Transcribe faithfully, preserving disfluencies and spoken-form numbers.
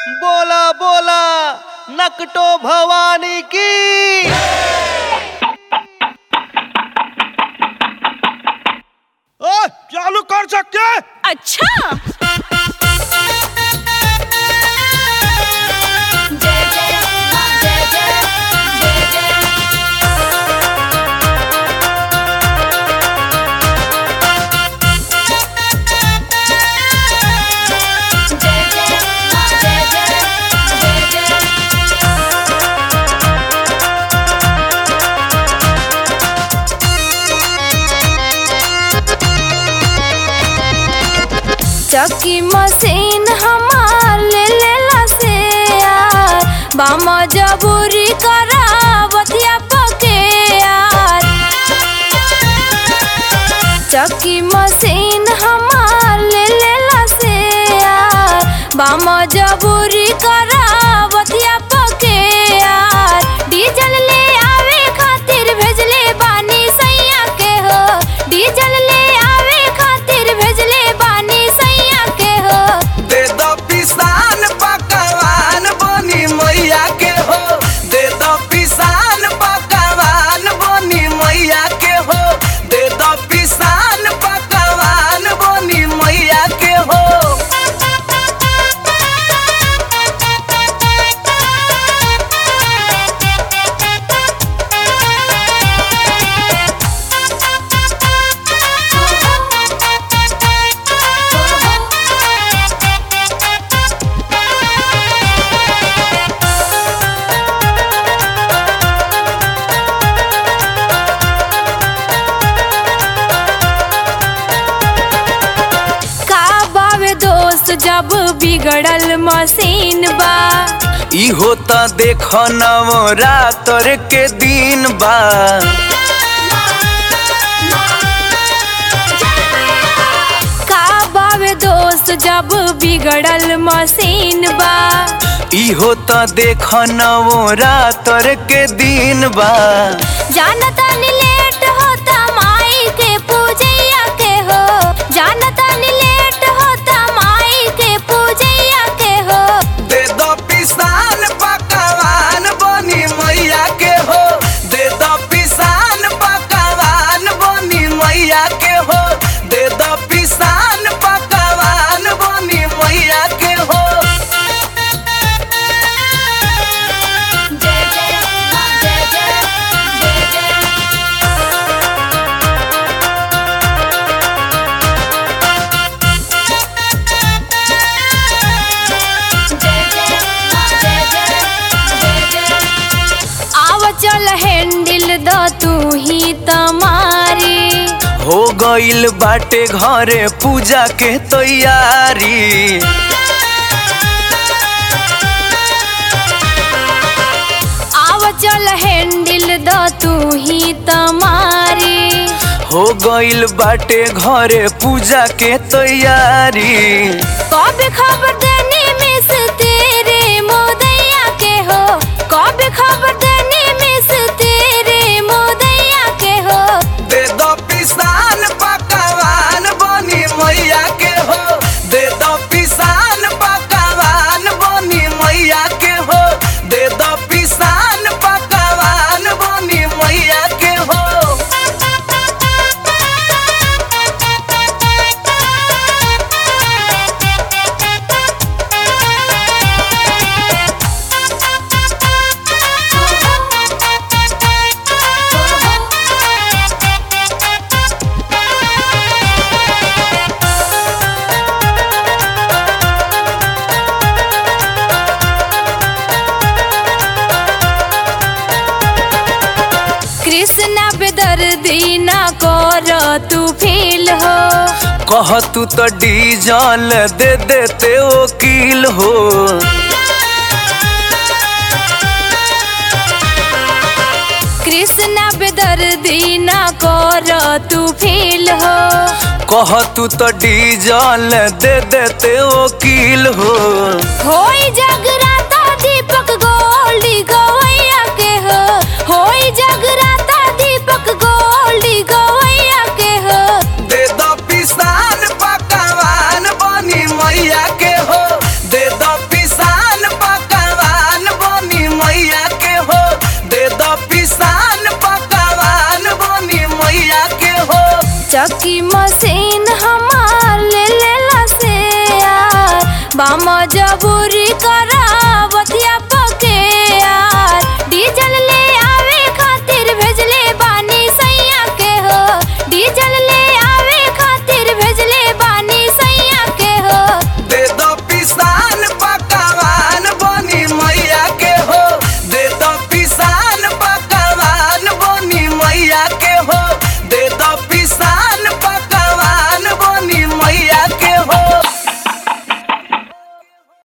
बोला बोला नकटो भवानी की। ओ, चालू कर सकते? अच्छा चक्की मशीन हमार ले लेला से यार बामा जबूरी करा बतिया पके यार। चक्की मशीन हमार ले लेला से यार बामा जबूरी करा बतिया पके यार। डीजल ले आवे खातिर भेजले बानी सैया के हो। डीजल ले आवे खातिर भेजले बानी सैया के हो। दे दो पिसान पकवान बनी मैया के हो। दे दो पिसान पकवान बनी मैया के हो। दे दो पिसान पकवान बनी मैया के हो। जब बिगड़ल मशीन बा ई होता देख नवरात्र के दिन बा। का बावे दोस्त जब बिगड़ल मशीन बा। ई होता देख नवरात्र के दिन बा। जानता नी लेट होता माई के पूजैया के हो। जानता नी लेट होता माई के पूजैया के हो। दे दो पिसान पकवान बनी मैया के हो। दे दो पिसान पकवान बनी मैया के हो। दे दो पिसान पकवान बनी मैया के हो। जय जय जय जय जय जय चल हैंडल द तू ही तमारी। हो गइल बाटे घरे पूजा के तैयारी। आव चल हैंडल द तू ही तमारी। हो गइल बाटे घरे पूजा के तैयारी। कब खबर देनी मिस तेरे मोदैया के हो। कब खबर देनी मिस तेरे मोदैया के हो। दे दो पिसान पकवान बनी मैया के हो। दे दो पिसान पकवान बनी मैया के हो। दे दो पिसान पकवान बनी मैया के हो। कृष्णा बेदर्दी ना कर तू फील हो। कह तू तो डीजल दे देते वकील हो। कृष्णा बेदर्दी ना कर तू फील हो। कह तू तो डीजल दे देते वकील हो। होई जगराता दीपक गोल्डी गवैया के हो। होई जगराता दीपक गोल्डी गवैया के हो। दे दो पिसान पकवान बनी मैया के हो। दे दो पिसान चक्की मशीन हमार ले लेला से यार बाम जबूरी कर